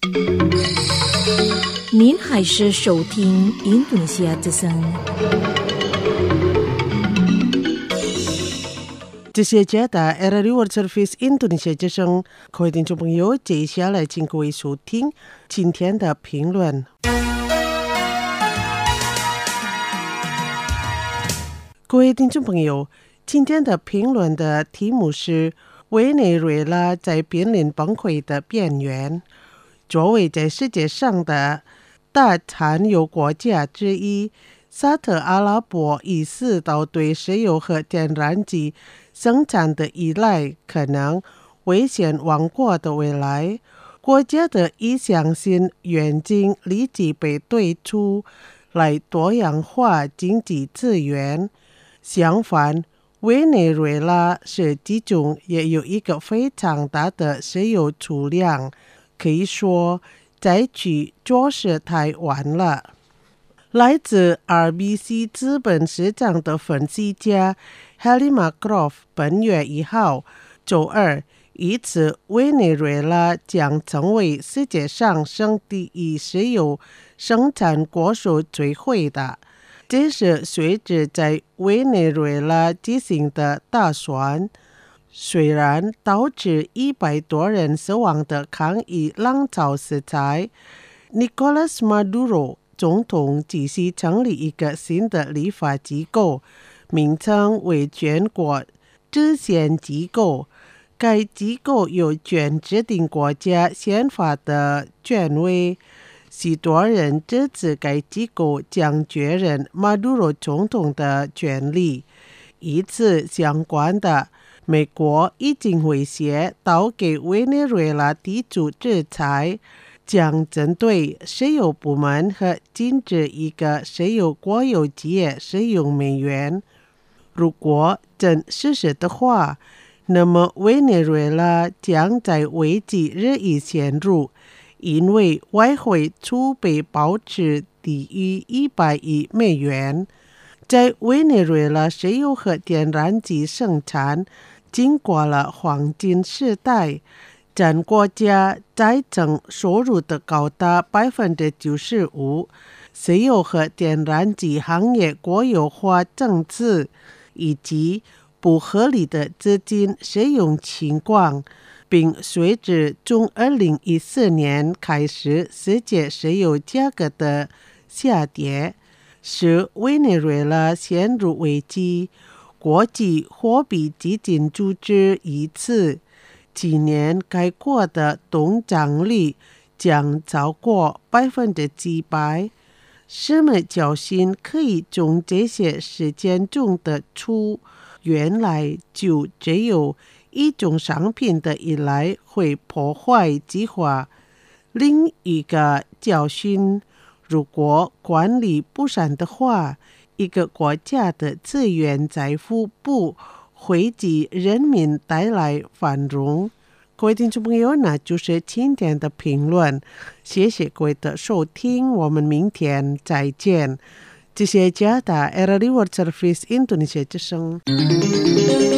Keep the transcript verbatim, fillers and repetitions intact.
您还是收听印度尼西亚之声。 这些家的 R R World Service 印度尼西亚之声，各位听众朋友，接下来请各位收听今天的评论。各位听众朋友，今天的评论的题目是委内瑞拉在濒临崩溃的边缘。作为在世界上的大产油国家之一，沙特阿拉伯意识到对石油和天然气生产的依赖可能危险亡国的未来，国家的意向性愿景立即被推出来多样化经济资源。相反，委内瑞拉实际中也有一个非常大的石油储量，可以说灾区就是太晚了。来自 R B C 资本市场的分析家 Halima Croft 本月一号周二预测委内瑞拉将成为世界上剩第一石油生产国所追回的。这是随着在委内瑞拉进行的大选，虽然导致一百多人死亡的抗议浪潮时代， Nicolas Maduro 总统继续成立一个新的立法机构，名称为全国制宪机构。该机构有权制定国家宪法的权威，许多人支持该机构将确认马杜罗总统的权利。与此相关的，美国已经威胁到给委内瑞拉提出制裁，将针对石油部门和禁止一个石油国有企业使用美元。如果真实施的话，那么委内瑞拉将在危机日益陷入，因为外汇储备保持低于一百亿美元。在委内瑞拉石油和天然气生产经过了黄金时代，占国家财政收入的高达 百分之九十五， 石油和天然气行业国有化政策以及不合理的资金使用情况，并随着从二零一四年开始世界石油价格的下跌，使委内瑞拉陷入危机。国际货币基金组织预测，今年该国的通胀率将超过百分之七百。什么教训可以从这些事件中得出？原来就只有一种商品的依赖会破坏计划。另一个教训，如果管理不善的话，一个国家的资源财富不会给人民带来繁荣。各位听众朋友，那就是今天的评论，谢谢各位的收听，我们明天再见。这些家的 R R World Service 印度尼西亚之声。